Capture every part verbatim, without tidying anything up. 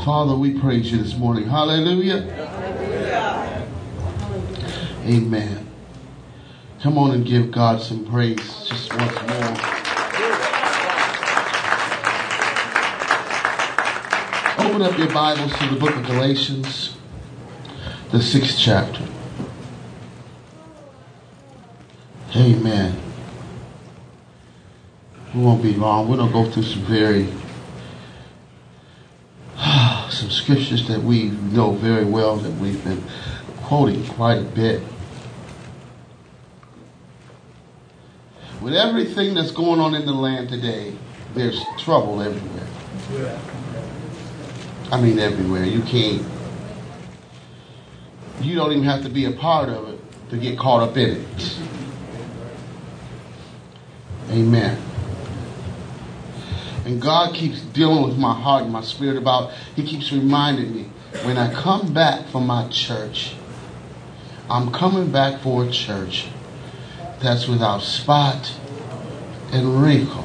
Father, we praise you this morning. Hallelujah. Hallelujah. Amen. Come on and give God some praise just once more. Open up your Bibles to the book of Galatians, the sixth chapter. Amen. We won't be long. We're going to go through some very, some scriptures that we know very well, that we've been quoting quite a bit. With everything that's going on in the land today, there's trouble everywhere. I mean everywhere. You can't, you don't even have to be a part of it to get caught up in it. Amen. And God keeps dealing with my heart and my spirit about, he keeps reminding me, when I come back from my church, I'm coming back for a church that's without spot and wrinkle.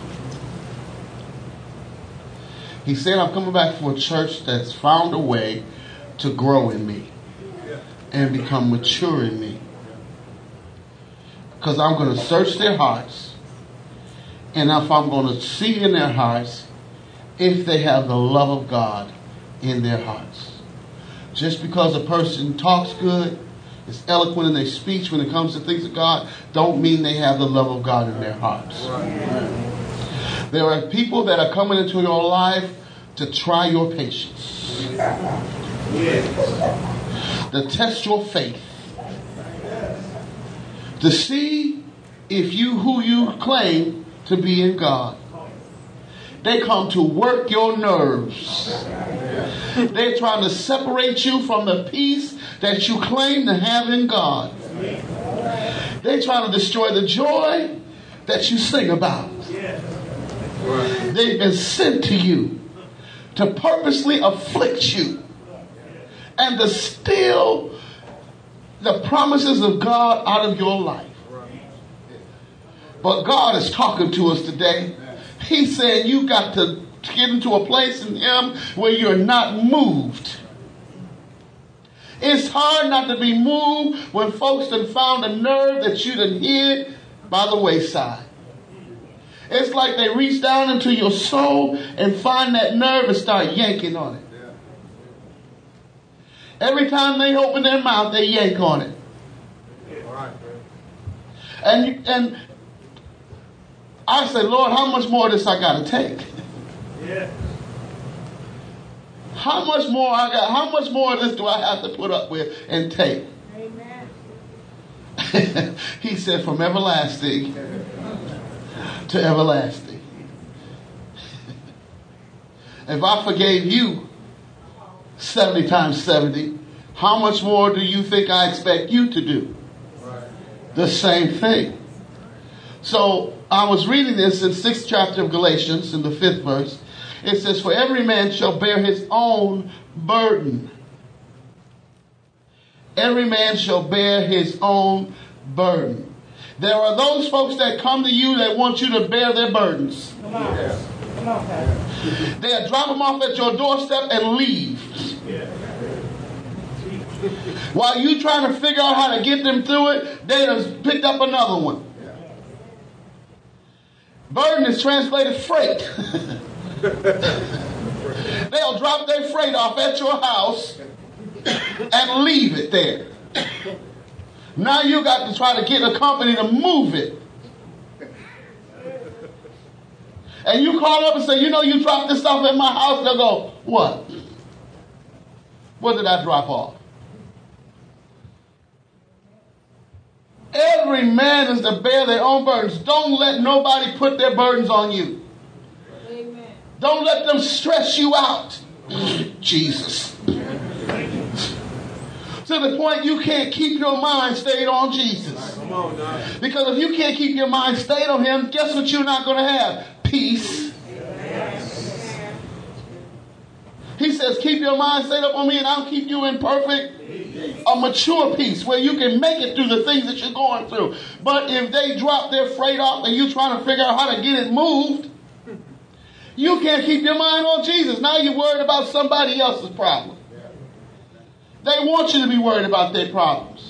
He said, I'm coming back for a church that's found a way to grow in me and become mature in me. Because I'm going to search their hearts. And if I'm going to see in their hearts if they have the love of God in their hearts. Just because a person talks good, is eloquent in their speech when it comes to things of God, don't mean they have the love of God in their hearts. Right. There are people that are coming into your life to try your patience. Yes. To test your faith. To see if you who you claim to be in God. They come to work your nerves. They're trying to separate you from the peace that you claim to have in God. They're trying to destroy the joy that you sing about. They've been sent to you to purposely afflict you and to steal the promises of God out of your life. But God is talking to us today. He's saying you got to get into a place in Him where you're not moved. It's hard not to be moved when folks done found a nerve that you done hid by the wayside. It's like they reach down into your soul and find that nerve and start yanking on it. Every time they open their mouth, they yank on it. And and I say, Lord, how much more of this I got to take? Yeah. How much more I got? How much more of this do I have to put up with and take? Amen. He said, from everlasting to everlasting. If I forgave you seventy times seventy, how much more do you think I expect you to do? Right. The same thing. So I was reading this in the sixth chapter of Galatians, in the fifth verse. It says, for every man shall bear his own burden. Every man shall bear his own burden. There are those folks that come to you that want you to bear their burdens. Come on. Yeah. Come on, Pastor. They'll drop them off at your doorstep and leave. Yeah. While you trying to figure out how to get them through it, they just picked up another one. Burden is translated freight. They'll drop their freight off at your house and leave it there. Now you got to try to get a company to move it. And you call up and say, you know, you dropped this stuff at my house. They'll go, what? What did I drop off? Every man is to bear their own burdens. Don't let nobody put their burdens on you. Amen. Don't let them stress you out. Jesus. To the point you can't keep your mind stayed on Jesus. Because if you can't keep your mind stayed on Him, guess what you're not going to have? Peace. He says, keep your mind stayed up on me and I'll keep you in perfect, a mature peace where you can make it through the things that you're going through. But if they drop their freight off and you're trying to figure out how to get it moved, You can't keep your mind on Jesus. Now you're worried about somebody else's problem. They want you to be worried about their problems.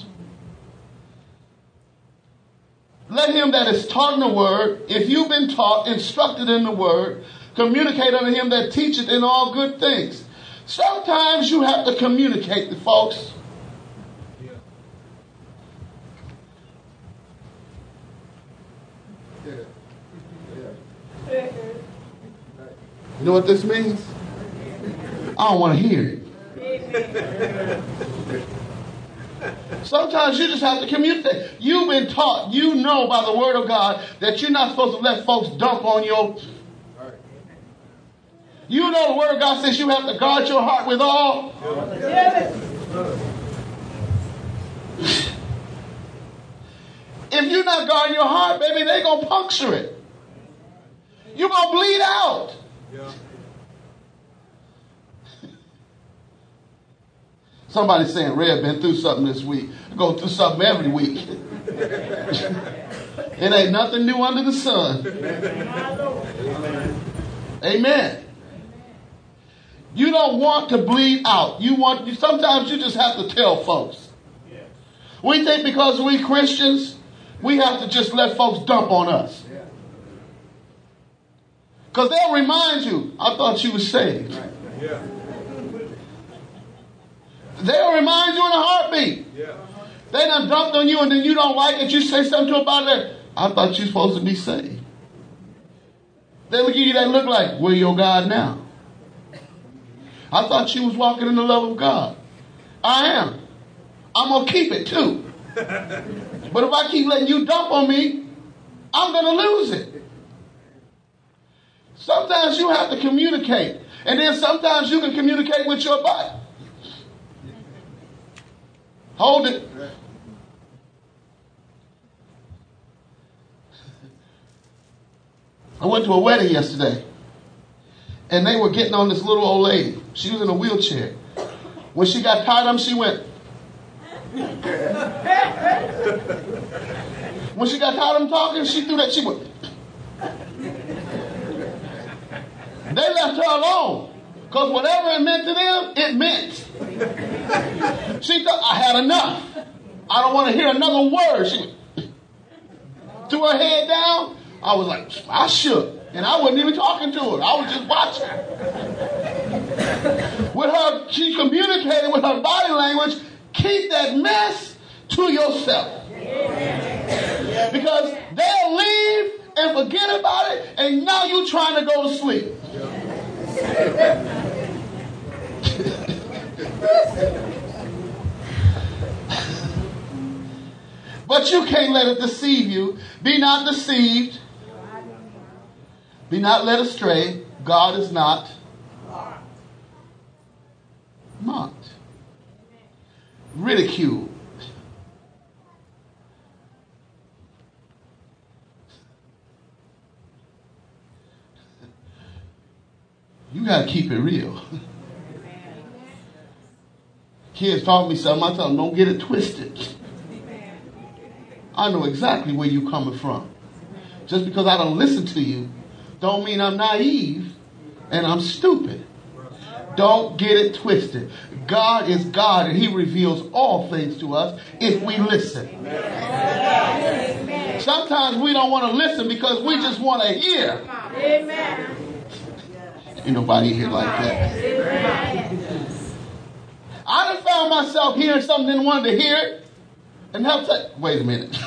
Let him that is taught in the word, if you've been taught, instructed in the word, communicate unto him that teacheth in all good things. Sometimes you have to communicate to folks. You know what this means? I don't want to hear it. Sometimes you just have to communicate. You've been taught, you know by the word of God that you're not supposed to let folks dump on your... You know the word of God says you have to guard your heart with all. If you're not guarding your heart, baby, they're going to puncture it. You're going to bleed out. Yeah. Somebody's saying, Red been through something this week. I go through something every week. It ain't nothing new under the sun. Amen. You don't want to bleed out. You want. Sometimes you just have to tell folks. We think because we Christians, we have to just let folks dump on us. Because they'll remind you, I thought you were saved. Yeah. They'll remind you in a heartbeat. Yeah. They done dumped on you and then you don't like it. You say something to about it. I thought you were supposed to be saved. They'll give you that look like, where your God now? I thought you was walking in the love of God. I am. I'm going to keep it too. But if I keep letting you dump on me, I'm going to lose it. Sometimes you have to communicate. And then sometimes you can communicate with your body. Hold it. I went to a wedding yesterday. And they were getting on this little old lady. She was in a wheelchair. When she got tired of them, she went. When she got tired of them talking, she threw that. She went. They left her alone. Because whatever it meant to them, it meant. She thought, I had enough. I don't want to hear another word. She threw her head down. I was like, I shook. And I wasn't even talking to her. I was just watching. With her, she communicated with her body language. Keep that mess to yourself. Because they'll leave and forget about it. And now you're trying to go to sleep. But you can't let it deceive you. Be not deceived. Be not led astray. God is not mocked. Ridiculed. You got to keep it real. Kids taught me something. I tell them, don't get it twisted. I know exactly where you're coming from. Just because I don't listen to you, don't mean I'm naive and I'm stupid. Don't get it twisted. God is God and he reveals all things to us if we listen. Sometimes we don't want to listen because we just want to hear. Amen. Ain't nobody here like that. I done found myself hearing something and wanted to hear it. And help say, wait a minute.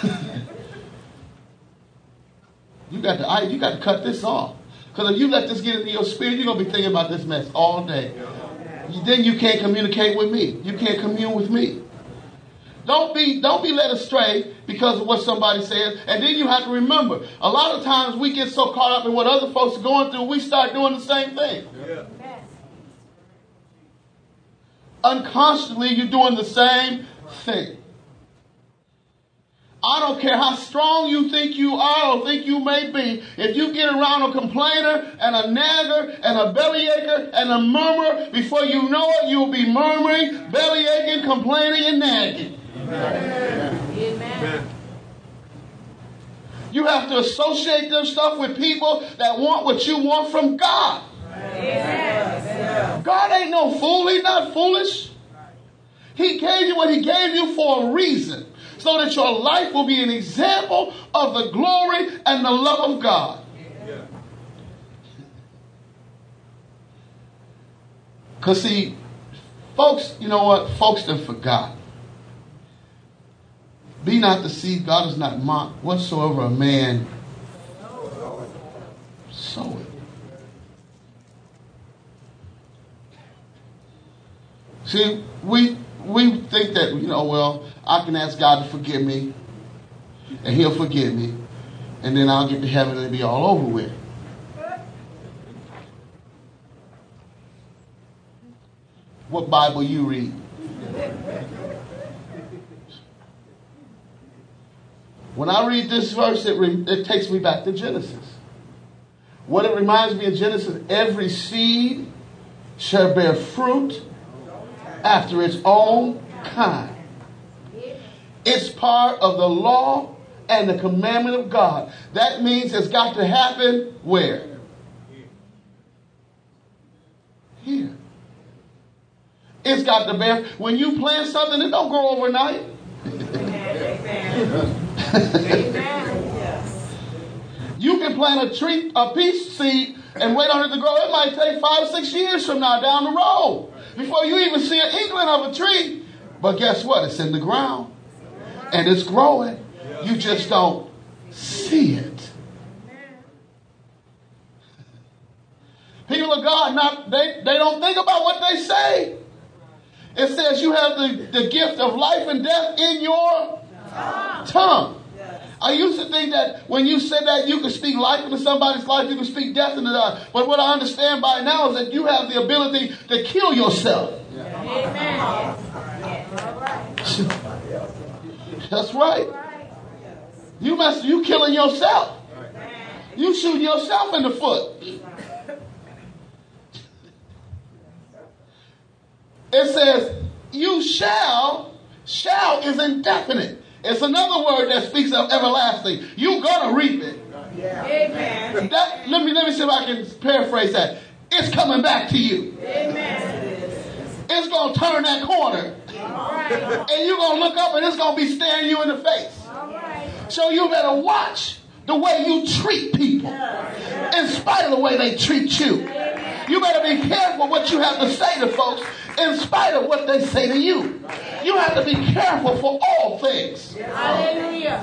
you got to I, you got to cut this off. Because if you let this get into your spirit, you're going to be thinking about this mess all day. Then you can't communicate with me. You can't commune with me. Don't be, don't be led astray because of what somebody says. And then you have to remember, a lot of times we get so caught up in what other folks are going through, we start doing the same thing. Yeah. Unconsciously, you're doing the same thing. I don't care how strong you think you are or think you may be. If you get around a complainer and a nagger and a bellyacher and a murmurer, before you know it, you'll be murmuring, bellyaching, complaining, and nagging. Amen. Amen. You have to associate their stuff with people that want what you want from God. Amen. God ain't no fool. He's not foolish. He gave you what he gave you for a reason, so that your life will be an example of the glory and the love of God. Because see, folks, you know what? Folks have forgot. Be not deceived, God is not mocked. Whatsoever a man soweth. See, we we think that, you know, well, I can ask God to forgive me, and he'll forgive me, and then I'll get to heaven and it'll be all over with. What Bible you read? When I read this verse, it, re- it takes me back to Genesis. What it reminds me of Genesis, every seed shall bear fruit after its own kind. It's part of the law and the commandment of God. That means it's got to happen where? Here. It's got to bear. When you plant something, it don't grow overnight. Amen. Yes. You can plant a tree, a peach seed, and wait on it to grow. It might take five, six years from now down the road before you even see an inkling of a tree. But guess what? It's in the ground, and it's growing. You just don't see it. People of God, not they, they don't think about what they say. It says you have the, the gift of life and death in your tongue. I used to think that when you said that you could speak life into somebody's life, you could speak death into that. But what I understand by now is that you have the ability to kill yourself. Amen. That's right. You must you killing yourself. You shooting yourself in the foot. It says, you shall, shall is indefinite. It's another word that speaks of everlasting. You're going to reap it. Yeah. Amen. That, let me, let me see if I can paraphrase that. It's coming back to you. Amen. It's going to turn that corner. All right. And you're going to look up and it's going to be staring you in the face. All right. So you better watch the way you treat people in spite of the way they treat you. You better be careful what you have to say to folks in spite of what they say to you. You have to be careful for all things. Hallelujah.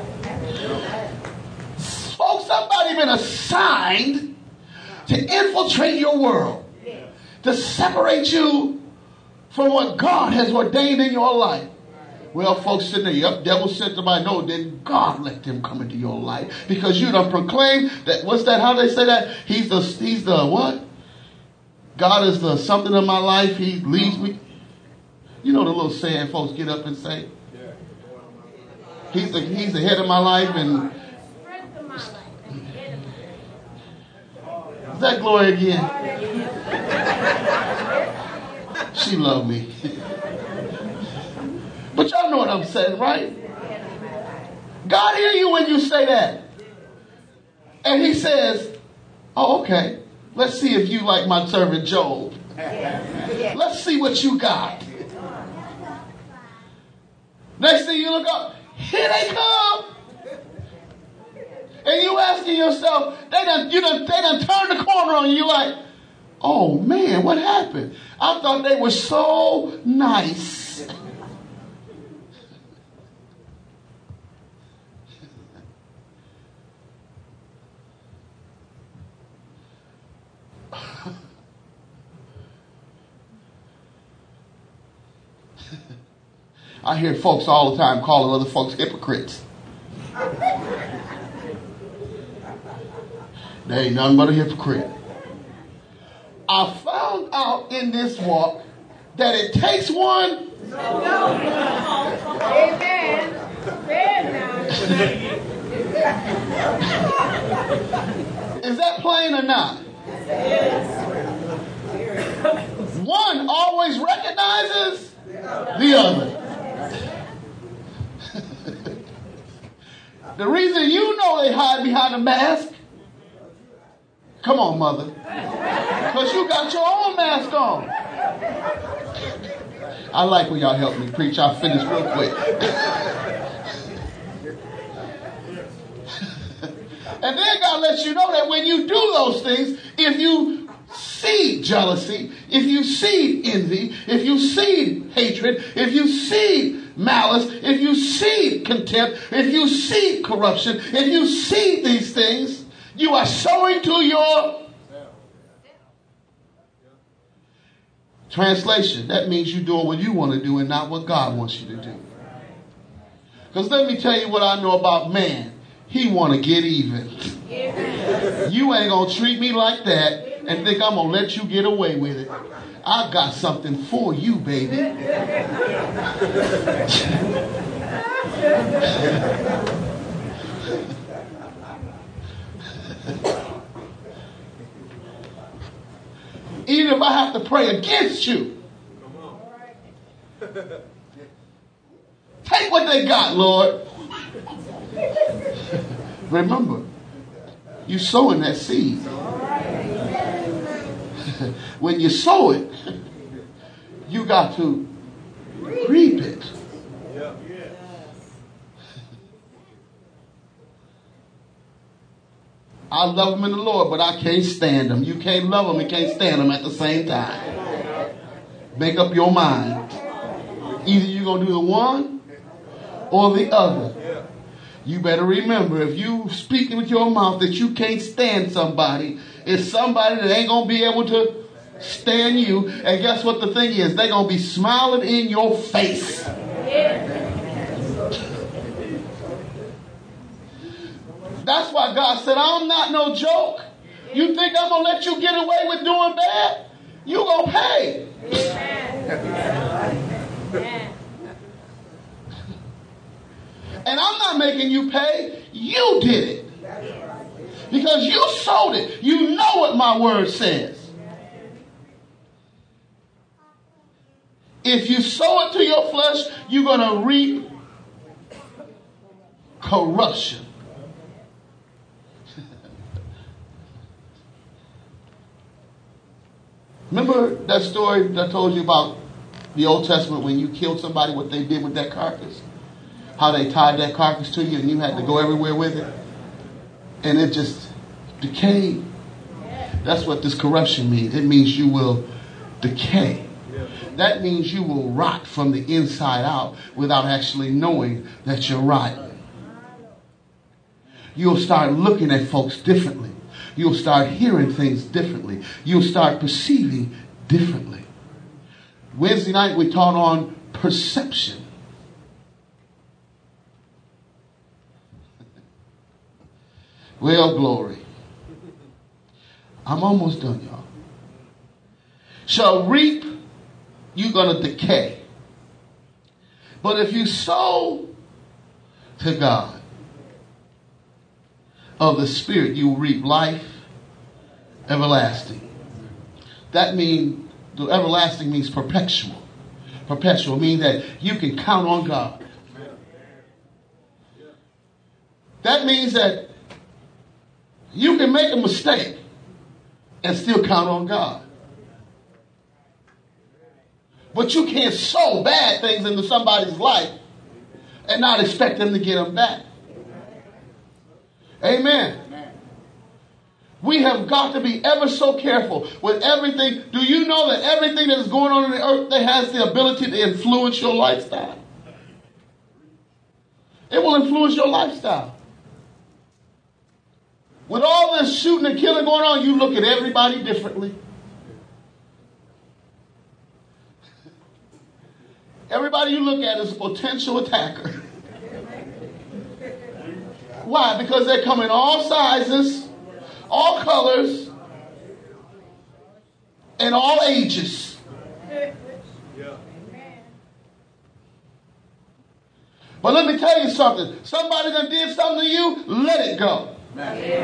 Folks, somebody been assigned to infiltrate your world, to separate you from what God has ordained in your life. Well, folks sitting there, yep, devil sent somebody. No, then God let them come into your life because you done proclaimed that. What's that? How they say that? He's the he's the what? God is the something in my life. He leads me. You know the little saying folks get up and say. He's the he's the head of my life, and is that Glory again? She loved me. But y'all know what I'm saying, right? God hear you when you say that. And he says, oh, okay. Let's see if you like my servant Job. Let's see what you got. Next thing you look up, here they come. And you asking yourself, they done, you done, they done turned the corner on you. You're like, oh man, what happened? I thought they were so nice. I hear folks all the time calling other folks hypocrites. They ain't nothing but a hypocrite. I found out in this walk that it takes one. Amen. Is that plain or not? One always recognizes the other. The reason you know they hide behind a mask, come on, mother, because you got your own mask on. I like when y'all help me preach. I'll finish real quick. And then God lets you know that when you do those things, if you see jealousy, if you see envy, if you see hatred, if you see malice, if you see contempt, if you see corruption, if you see these things, you are sowing to your translation. That means you're doing what you want to do and not what God wants you to do. Because let me tell you what I know about man. He want to get even. You ain't going to treat me like that and think I'm going to let you get away with it. I got something for you, baby. Even if I have to pray against you. Take what they got, Lord. Remember, you sowing that seed. When you sow it, you got to reap it. I love them in the Lord, but I can't stand them. You can't love them and can't stand them at the same time. Make up your mind. Either you're going to do the one or the other. You better remember, if you speak with your mouth that you can't stand somebody, it's somebody that ain't going to be able to stand you. And guess what the thing is? They're going to be smiling in your face. That's why God said, I'm not no joke. You think I'm going to let you get away with doing bad? You going to pay. And I'm not making you pay. You did it. Because you sold it. You know what my word says. If you sow it to your flesh, you're going to reap corruption. Remember that story that I told you about the Old Testament when you killed somebody, what they did with that carcass? How they tied that carcass to you and you had to go everywhere with it? And it just decayed. That's what this corruption means. It means you will decay. That means you will rot from the inside out without actually knowing that you're rotten. You'll start looking at folks differently. You'll start hearing things differently. You'll start perceiving differently. Wednesday night we taught on perception. Well, glory. I'm almost done, y'all. Shall reap, you're going to decay. But if you sow to God of the Spirit, you will reap life everlasting. That means, the everlasting means perpetual. Perpetual means that you can count on God. That means that you can make a mistake and still count on God. But you can't sow bad things into somebody's life and not expect them to get them back. Amen. We have got to be ever so careful with everything. Do you know that everything that is going on in the earth that has the ability to influence your lifestyle? It will influence your lifestyle. With all this shooting and killing going on, you look at everybody differently. Everybody you look at is a potential attacker. Why? Because they come in all sizes, all colors, and all ages. But let me tell you something. Somebody that did something to you, let it go.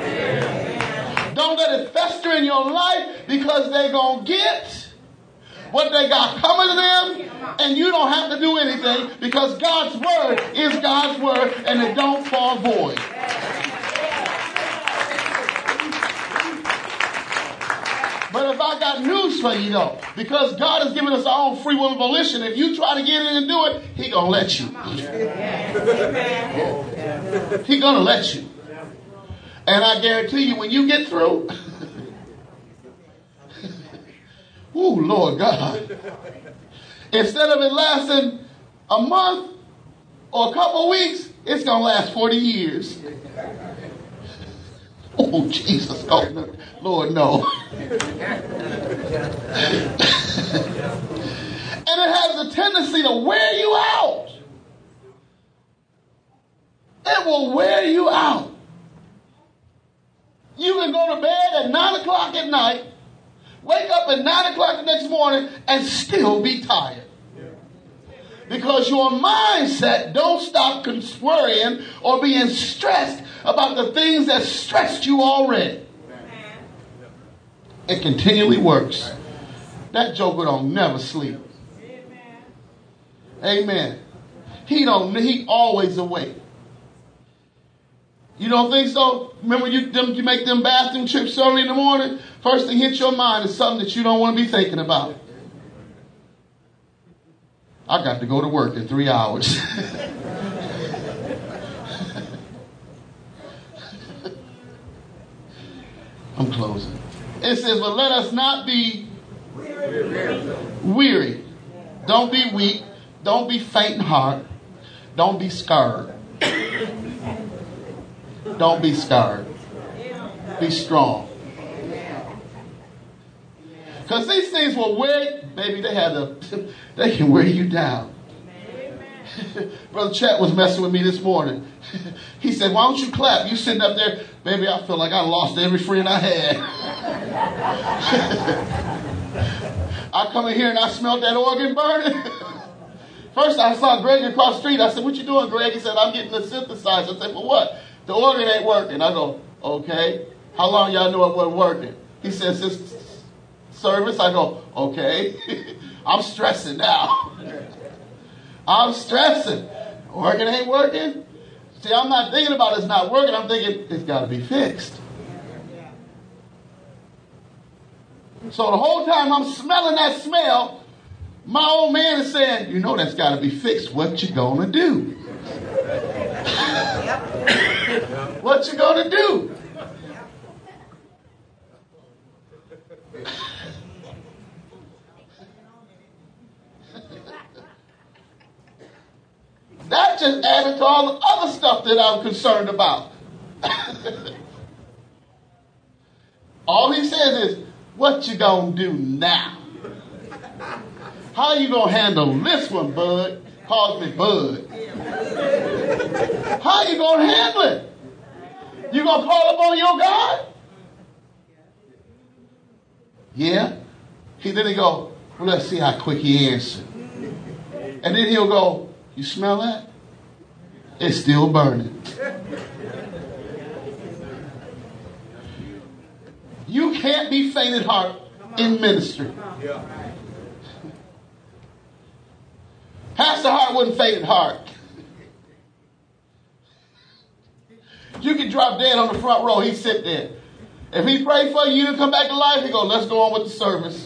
Don't let it fester in your life, because they're going to get what they got coming to them, and you don't have to do anything because God's word is God's word and it don't fall void. But if I got news for you though, because God has given us our own free will and volition, if you try to get in and do it, He gonna let you. He gonna let you. And I guarantee you, when you get through, ooh, Lord God, instead of it lasting a month or a couple of weeks, it's gonna last forty years. Oh, Jesus. Oh, no. Lord, no. And it has a tendency to wear you out. It will wear you out. You can go to bed at nine o'clock at night, wake up at nine o'clock the next morning, and still be tired. Because your mindset don't stop worrying or being stressed about the things that stressed you already. It continually works. That joker don't never sleep. Amen. He don't. He always awake. You don't think so? Remember you, them, you make them bathroom trips early in the morning? First thing hits your mind is something that you don't want to be thinking about. I got to go to work in three hours. I'm closing. It says, but let us not be weary. Don't be weak. Don't be faint in heart. Don't be scared. Don't be scared. Be strong. Because these things will wear, baby, they had a, they can wear you down. Brother Chat was messing with me this morning. He said, why don't you clap? You sitting up there, baby, I feel like I lost every friend I had. I come in here and I smelled that organ burning. First I saw Greg across the street. I said, what you doing, Greg? He said, I'm getting the synthesizer. I said, for what? The organ ain't working. I go, okay. How long y'all know it wasn't working? He says, since service. I go, okay. I'm stressing now. I'm stressing. Organ ain't working. See, I'm not thinking about it's not working. I'm thinking it's got to be fixed. So the whole time I'm smelling that smell, my old man is saying, you know that's got to be fixed. What you gonna do? What you gonna do? That just added to all the other stuff that I'm concerned about. All he says is, what you gonna do now? How you gonna handle this one, bud? Calls me bud. How you gonna handle it? You gonna call upon your God? Yeah. He then he go, well, let's see how quick he answers. And then he'll go, you smell that? It's still burning. You can't be faint at heart in ministry. Pastor Hart wasn't faint at heart. You can drop dead on the front row. He'd sit there. If he prayed for you, you to come back to life, he go, let's go on with the service.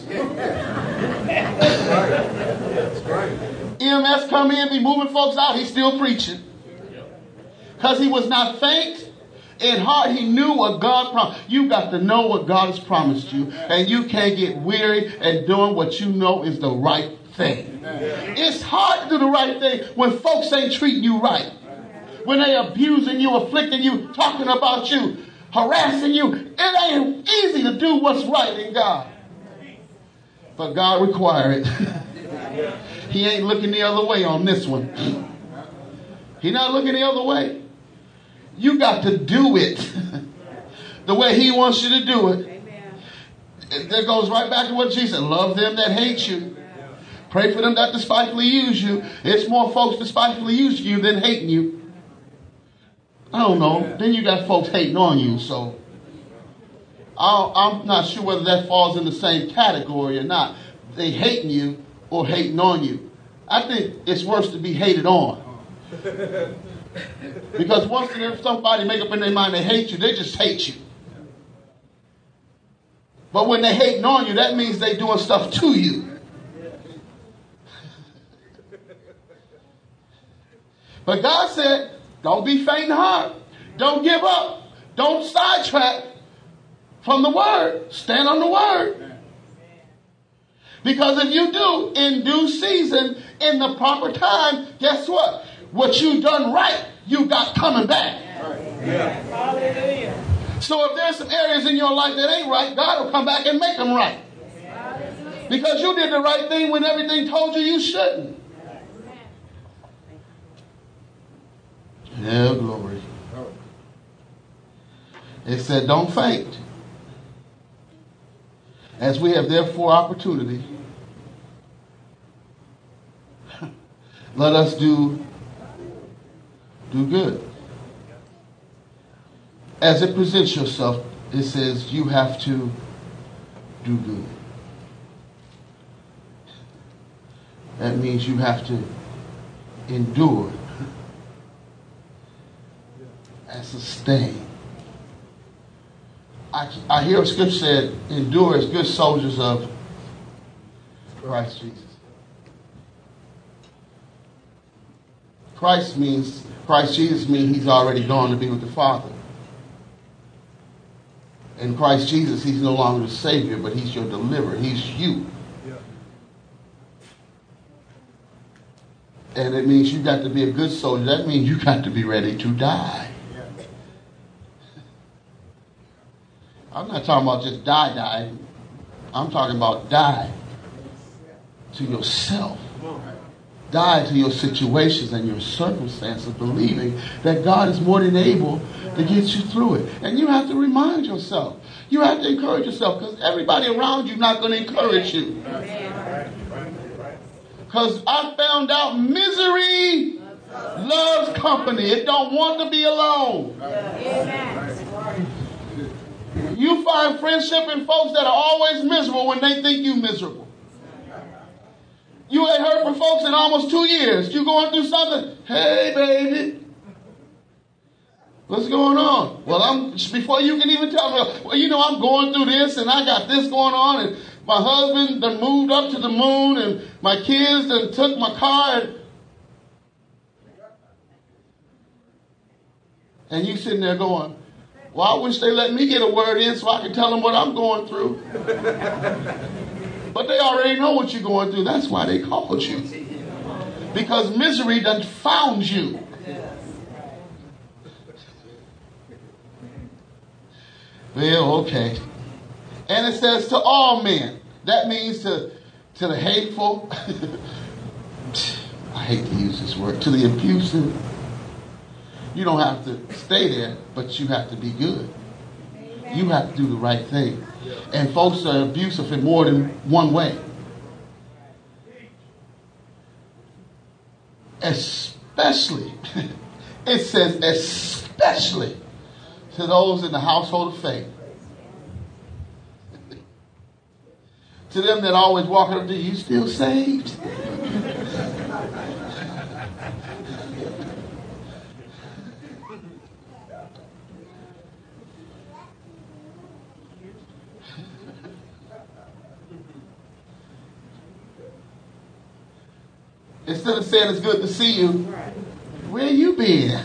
E M S come in, be moving folks out, he's still preaching. Because he was not faint in heart. He knew what God promised. You got to know what God has promised you. And you can't get weary and doing what you know is the right thing. It's hard to do the right thing when folks ain't treating you right. When they abusing you, afflicting you, talking about you, harassing you. It ain't easy to do what's right in God. But God required it. He ain't looking the other way on this one. He's not looking the other way. You got to do it the way he wants you to do it. Amen. That goes right back to what Jesus said. Love them that hate you. Pray for them that despitefully use you. It's more folks despitefully use you than hating you. I don't know. Then you got folks hating on you. So I'll, I'm not sure whether that falls in the same category or not. they hating you or hating on you. I think it's worse to be hated on. Because once somebody make up in their mind they hate you, they just hate you. But when they hating on you, that means they doing stuff to you. But God said, don't be faint heart. Don't give up. Don't sidetrack from the word. Stand on the word. Because if you do, in due season, in the proper time, guess what? What you done right, you got coming back. Yeah. Hallelujah. So if there's some areas in your life that ain't right, God will come back and make them right. Because you did the right thing when everything told you you shouldn't. Yeah, glory. It said, don't faint. As we have therefore opportunity, let us do, do good. As it presents yourself, it says you have to do good. That means you have to endure and sustain. I, I hear a scripture said, endure as good soldiers of Christ Jesus. Christ means, Christ Jesus means he's already gone to be with the Father. In Christ Jesus, he's no longer the Savior, but he's your deliverer. He's you. Yeah. And it means you got to be a good soldier. That means you got to be ready to die. Yeah. I'm not talking about just die, die. I'm talking about die to yourself. Die to your situations and your circumstances, believing that God is more than able to get you through it. And you have to remind yourself. You have to encourage yourself, because everybody around you is not going to encourage you. Because I found out misery loves company. It don't want to be alone. You find friendship in folks that are always miserable when they think you're miserable. You ain't heard from folks in almost two years. You going through something? Hey, baby. What's going on? Well, I'm before you can even tell me, well, you know, I'm going through this and I got this going on, and my husband done moved up to the moon, and my kids done took my car, and, and you sitting there going, well, I wish they let me get a word in so I can tell them what I'm going through. But they already know what you're going through. That's why they called you. Because misery done found you. Well, okay. And it says to all men. That means to, to the hateful. I hate to use this word. To the abusive. You don't have to stay there, but you have to be good. You have to do the right thing. And folks are abusive in more than one way. Especially, it says especially to those in the household of faith. To them that always walk up to you, you still saved? Instead of saying it's good to see you, where you been?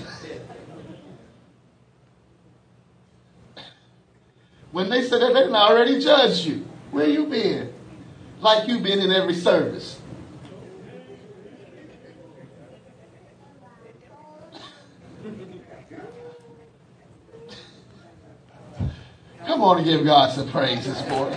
When they said that, they already judged you. Where you been? Like you been in every service. Come on and give God some praise this morning.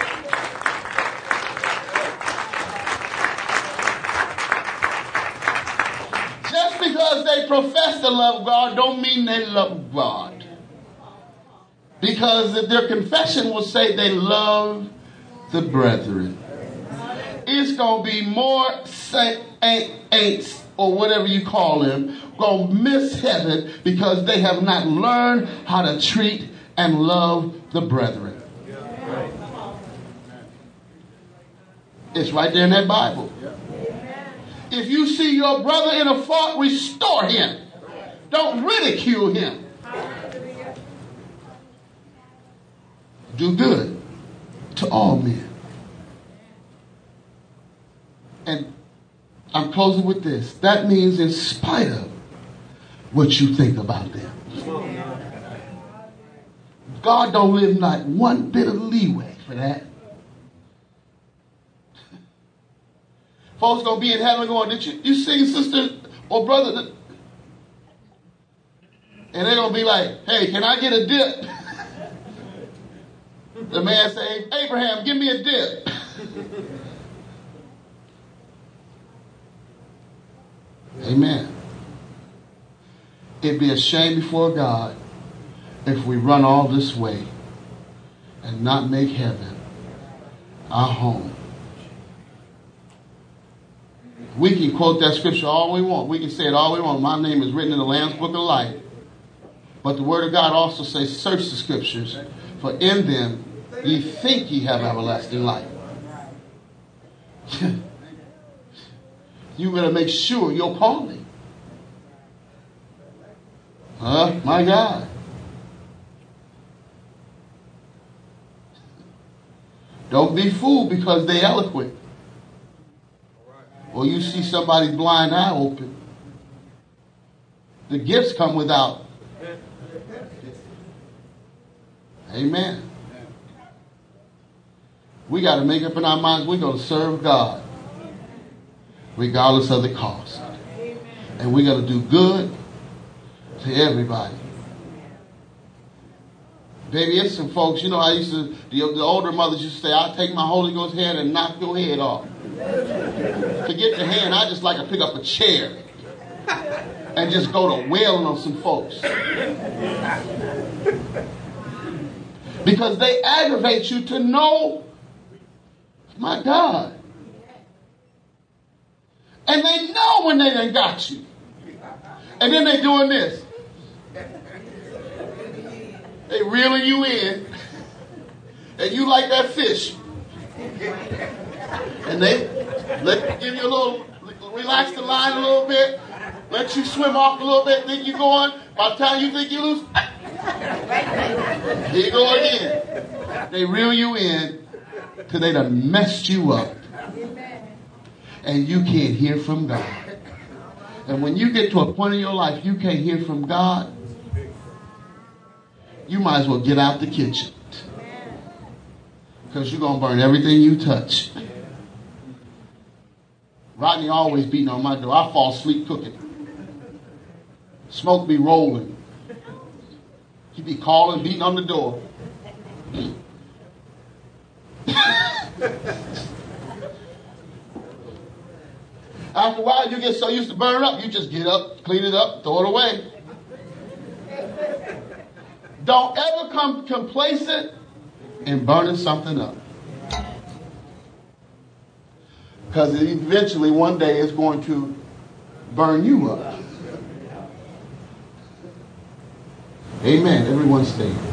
Because they profess to love God don't mean they love God. Because their confession will say they love the brethren. It's going to be more saints or whatever you call them going to miss heaven because they have not learned how to treat and love the brethren. It's right there in that Bible. If you see your brother in a fault, restore him. Don't ridicule him. Do good to all men. And I'm closing with this. That means in spite of what you think about them. God don't live like one bit of leeway for that. Folks gonna be in heaven going, did you, you see sister or brother? And they're gonna be like, hey, can I get a dip? The man say, Abraham, give me a dip. Amen. It'd be a shame before God if we run all this way and not make heaven our home. We can quote that scripture all we want. We can say it all we want. My name is written in the Lamb's Book of Life. But the Word of God also says, search the scriptures, for in them ye think ye have everlasting life. You better make sure you're calling. Huh? My God. Don't be fooled because they're eloquent. Or you see somebody's blind eye open. The gifts come without. Amen. We got to make up in our minds we're going to serve God regardless of the cost. And we're going to do good to everybody. Baby, it's some folks, you know, I used to, the, the older mothers used to say, I'll take my Holy Ghost hand and knock your head off. Forget the hand, I just like to pick up a chair and just go to wailing on some folks. Because they aggravate you to know, my God. And they know when they done got you. And then they doing this. They reeling you in. And you like that fish. And they let give you a little, relax the line a little bit. Let you swim off a little bit. Think you're going. By the time you think you lose, here you go again. They reel you in till they done messed you up. And you can't hear from God. And when you get to a point in your life you can't hear from God, you might as well get out the kitchen. Because you're going to burn everything you touch. Rodney always beating on my door. I fall asleep cooking. Smoke be rolling. He be calling, beating on the door. After a while, you get so used to burning up, you just get up, clean it up, throw it away. Don't ever come complacent in burning something up. Because eventually, one day, it's going to burn you up. Amen. Everyone stay.